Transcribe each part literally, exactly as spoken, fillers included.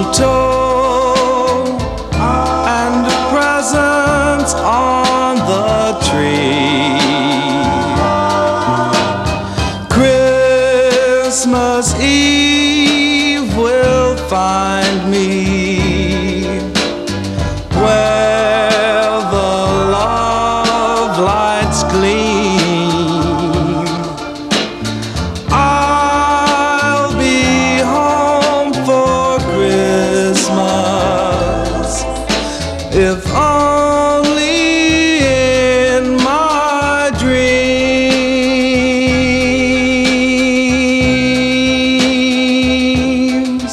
mistletoe and presents on the tree. Christmas Eve will find me where the love lights gleam. I'll be home for Christmas, if only in my dreams.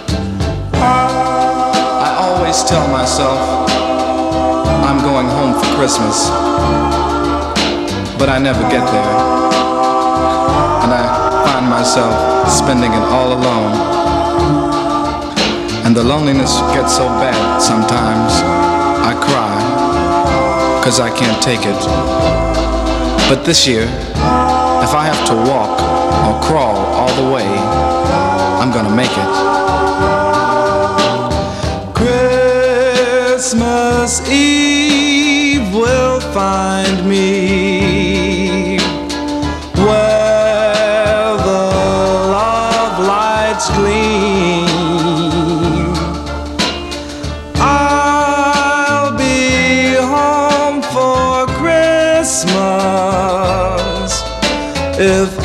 I always tell myself I'm going home for Christmas, but I never get there, and I find myself spending it all alone. And the loneliness gets so bad sometimes I cry, 'cause I can't take it. But this year, if I have to walk or crawl all the way, I'm gonna make it. Christmas Eve will find me where the love lights gleam. I'll be home for Christmas, if